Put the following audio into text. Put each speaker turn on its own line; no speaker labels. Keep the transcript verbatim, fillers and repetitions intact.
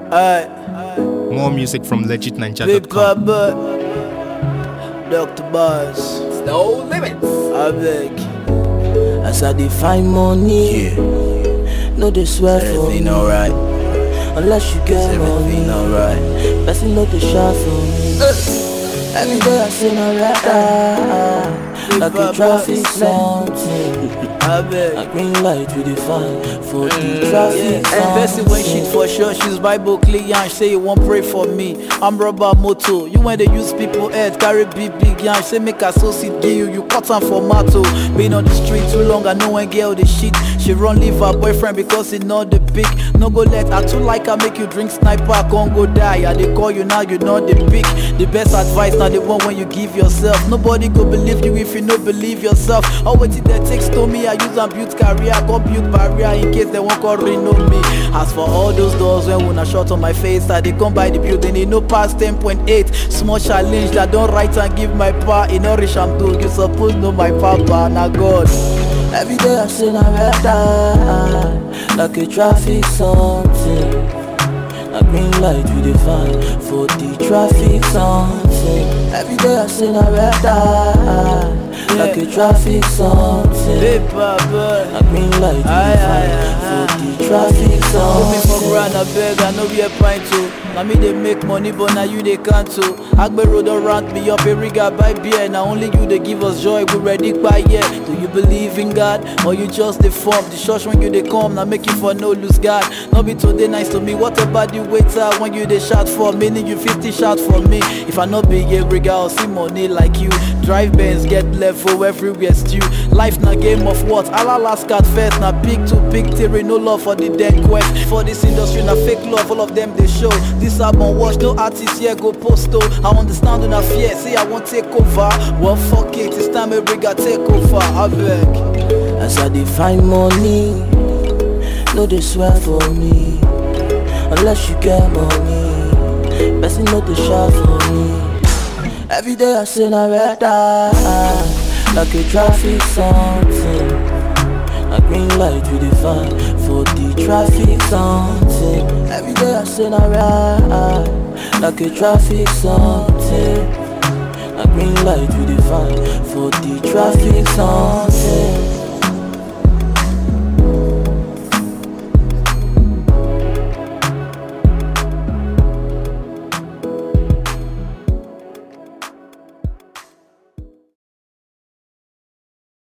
Alright,
More music from legit ninja
Big
dot com.
Papa, Doctor Bars,
No limits.
I beg. As I define money,
Yeah,
no they swear for
everything
me.
alright.
Unless you get
Everything
money,
alright.
person know the shot for me. Every day I say no rata, like a traffic something. I beg. A green light we define for the traffic.
Yeah, investing when shit for sure. She's Bible clear and say you won't pray for me. I'm rubber moto. You when they use people head carry big big yarn. Say make associate give you, you cut on for mato. Been on the street too long, I know when girl the shit. She run leave her boyfriend because he not the big. No go let her too like I make you drink sniper, can't go die. I they call you now, you not the big. The best advice now the one when you give yourself. Nobody go believe you if you no believe yourself. All what it that takes to me, I use and build career, come build barrier in case they won't call know me. As for all those doors when when I shot on my face, I they come by the building, it no past ten point eight. Small challenge that don't write and give my power. In no rich I'm doing, you suppose know my papa, now God.
Every day I say na red like a traffic something. A green light we define for the traffic something. Every day I say na red like a traffic something.
Big Papa,
A green light we
Aye,
define
aye,
for the traffic
put me for
something.
grand, I beg, I know we a pint too. Now me they make money, but now you they can't too. Agbe road don't rant me up, every guy buy beer. Now only you they give us joy, we ready by yeah. Do you believe in God, or you just the form? The church when you they come, now make you for no lose God. Not be today nice to me, what about the waiter when you they shout for? Meaning you fifty shout for me. If I not be every guy, I'll see money like you. Drive Benz, get level everywhere stew. Life na game of what? Allah last card first, na big to big theory, no love for the dead quest. For this industry, na fake love, all of them they show. This album watch, no artist here go post oh. I understand when I fear, say I won't take over. Well fuck it, it's time every guy take over, I beg.
As I define money, no they swear for me. Unless you get money, person know the shot for me. Every day I say na red eye, like a traffic something. A green light we define for the traffic something. Every day I say na red eye, like a traffic something. A green light we define for the traffic something.